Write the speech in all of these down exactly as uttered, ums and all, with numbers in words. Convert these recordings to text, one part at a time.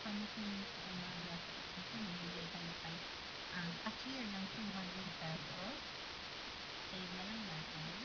paano kung sa umaga kasi magbibigay tayo kay ang cashier ng two hundred pesos. Save na lang natin.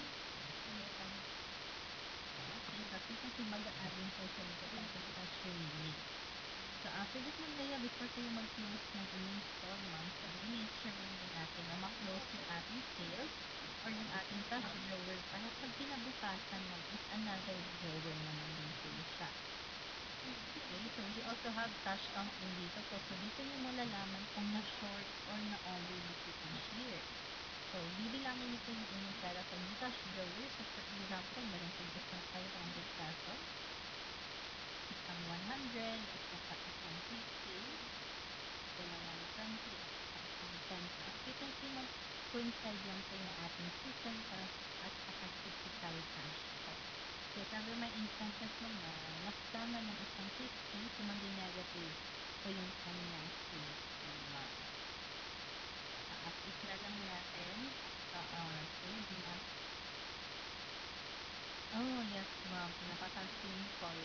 Okay, so you can see mag-add-in po siya dito sa ating cashier name. So after that Ma'am Leia, before tayo mag-close ng inyong store ma'am, so make sure muna natin na ma-close yung ating sales or yung ating cash drawer para pag kinabukasan ma'am is another drawer naman din po siya. Okay, so we also have cash count din dito po. So dito nyo malalaman kung na-short or na-overbook yung cashier. So bibilangin nyo po yung inyong pera sa new cash drawer. So for example, meron po isang five hundred pesos, isang one hundred, at saka isang fifty, dalawang twenty, at saka isang ten. So as you can see ma'am, coincide lang po yung ating system cash at saka physical cash po. So if ever may instances ma'am na na-scam na ng isang fifty, so maging negative po yung kanyang fifty ma'am. So as-is na lang natin, sa uh, save na. Oh yes ma'am, pinapataas ko yung call.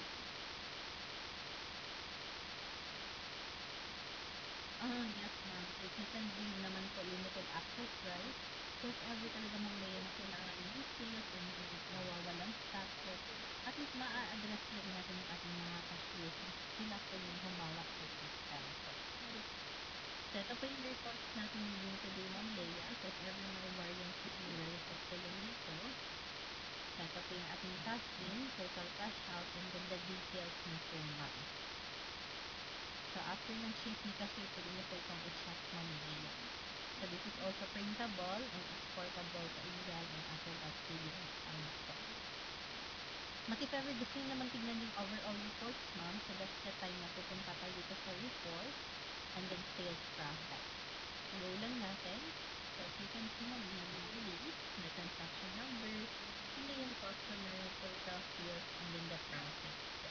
Ah, yes ma'am. So you can leave naman po limited access rights. So if ever talaga ma'am may na kailangan yung sales and nawawalang stock po, at least maa-address na rin natin yung ating mga cashiers na sila po yung humawak sa system po. So ito po yung reports natin yung today ma'am Leia. So if ever may variances may reset kayo dito. So ito po yung ating cash in, total cash out, and then the details na po ma'am. So after ng shift ni cashier, pwede niyo po itong i-check ma'am Leia. So this is also printable and exportable sa Excel, and after that P D F file po. Mas if ever gusto nyo naman tignan yung overall reports ma'am, so that's the time na pupunta tayo dito sa report and then sales profit. Go lang natin. So as you can see ma'am, we have the release, the transaction number, and then yung customer, total sales, and then the profit po.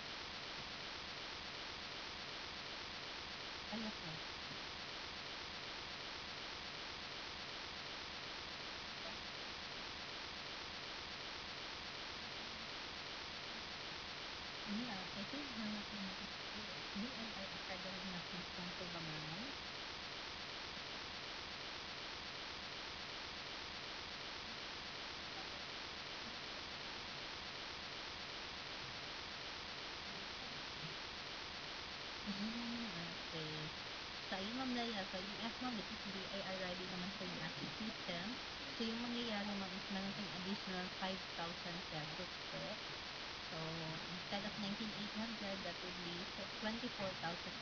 Ah, yes ma'am. Yeah, I think hanap mo na kasi B N I Academy na system po ba ma'am? Hmm, okay. So ayun ma'am Leia, so yes ma'am, this is B I R ready naman po yung ating system. So yung mangyayari ma'am is meron tayong additional five thousand pesos po. So instead of nineteen thousand eight hundred, that would be twenty-four thousand